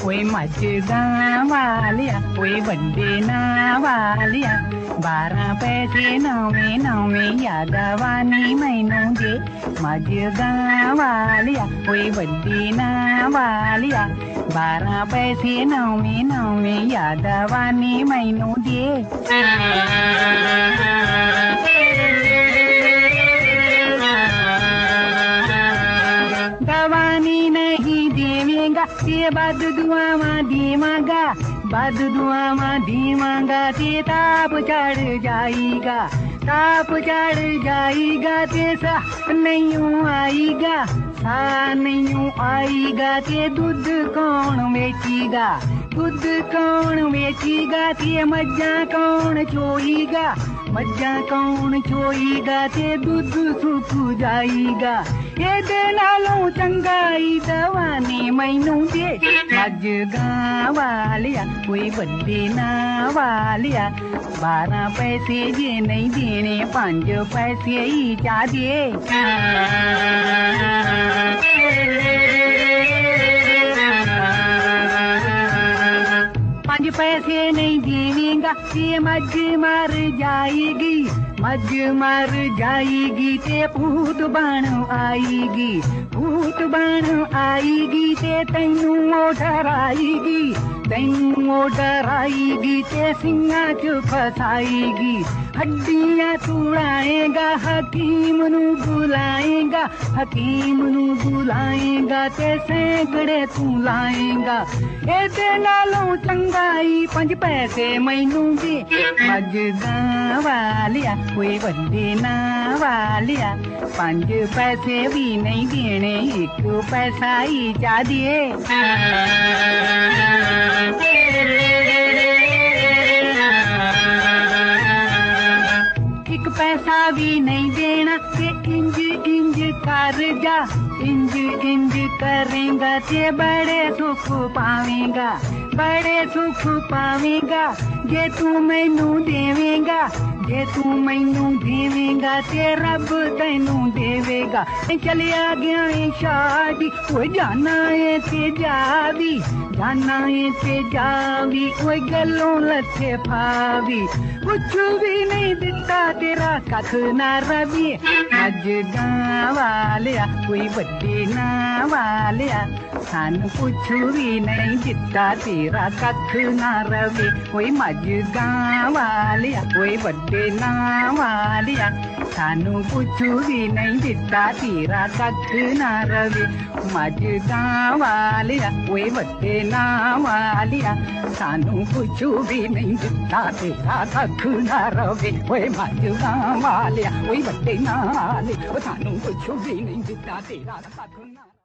ਓਏ ਮੱਝ ਗਾਂ ਵਾਲਿਆ ਓਏ ਵੱਡੇ ਨਾਂ ਵਾਲਿਆ 12 ਪੈਸੇ ਨਵੇਂ ਨਵੇਂ ਯਾਦਵਾਨੀ ਮੈਨੂੰ ਦੇ ਮੱਝ ਗਾਂ ਵਾਲਿਆ ਓਏ ਵੱਡੇ ਨਾਂ ਵਾਲਿਆ 12 ਪੈਸੇ ਨਵੇਂ ਨਵੇਂ ਯਾਦਵਾਨੀ ਮੈਨੂੰ ਦੇ दवानी नहीं देवेगा ते बाद दुआवा देवांगा बाद दुआवा देवांगा ते ताप चढ़ जाएगा ते सा नहीं आएगा ते दूध कौन बेचेगा ते मज्जा कौन चोएगा ते दूध सुख जाएगा ਇਹਦੇ ਨਾਲੋਂ ਚੰਗਾਈ ਦਵਾਨੀ ਮੈਨੂੰ ਦੇ ਮੱਝ ਗਾਂ ਵਾਲਿਆ ਕੋਈ ਵੱਡੇ ਨਾਂ ਵਾਲਿਆ 12 ਪੈਸੇ ਜੇ ਨਹੀਂ ਦੇਣੇ 5 ਪੈਸੇ ਹੀ ਚਾ ਦੇ 5 पैसे नहीं देवेगा ते मज मर जाएगी ते भूत बन आएगी ते तैनू डराएगी ते सिंगा च फसाएगी हड्डियां तोड़ाएगा हकीम नू बुलाएगा ते सैकड़े तू लाएगा ਇਹਦੇ ਨਾਲੋਂ ਚੰਗਾਈ 5 ਪੈਸੇ ਮੈਨੂੰ ਦੇ ਮੱਝ ਗਾਂ ਵਾਲਿਆ ਕੋਈ ਵੱਡੇ ਨਾਂ ਵਾਲਿਆ 5 ਪੈਸੇ ਵੀ ਨਹੀਂ ਦੇਣੇ 1 ਪੈਸਾ ਹੀ ਚਾ ਦੇ 1 पैसा भी नहीं देना ते इंज कर जा इंज करेगा ते बड़े सुख पावेगा जे तू मैनू देवेगा ते रब तैनू देवेगा चलिया गया शादी कोई जाना है ते जावी कोई गलों लथे फावी कुछ भी नहीं दिता तेरा कख ना रवि मज गां वालिया कोई ਵੱਡੇ ਨਾਂ ਵਾਲਿਆ ਸਾਨੂੰ ਕੁਛ ਵੀ ਨਹੀਂ ਦਿੱਤਾ ਤੇਰਾ ਕੱਖ ਨਾ ਰਵੇ ਕੋਈ ਮੱਝ ਗਾਂ ਵਾਲਿਆ ਕੋਈ ਵੱਡੇ ਨਾਂ ਵਾਲਿਆ ਸਾਨੂੰ ਕੁਛ ਵੀ ਨਹੀਂ ਦਿੱਤਾ ਤੇਰਾ ਕੱਖ ਨਾ ਰਵੇ ਮੱਝ ਗਾਂ ਵਾਲਿਆ ਕੋਈ ਵੱਡੇ ਨਾਂ ਵਾਲਿਆ ਸਾਨੂੰ ਕੁਛ ਵੀ ਨਹੀਂ ਦਿੱਤਾ ਤੇਰਾ ਕੱਖ ਨਾ ਰਵੇ ਓਏ ਮੱਝ ਗਾਂ ਵਾਲਿਆ ਕੋਈ ਵੱਡੇ ਨਾਂ ਵਾਲਿਆ ਸਾਨੂੰ ਕੁਛ ਵੀ ਨਹੀਂ ਦਿੱਤਾ ਤੇਰਾ ਕੱਖ ਨਾ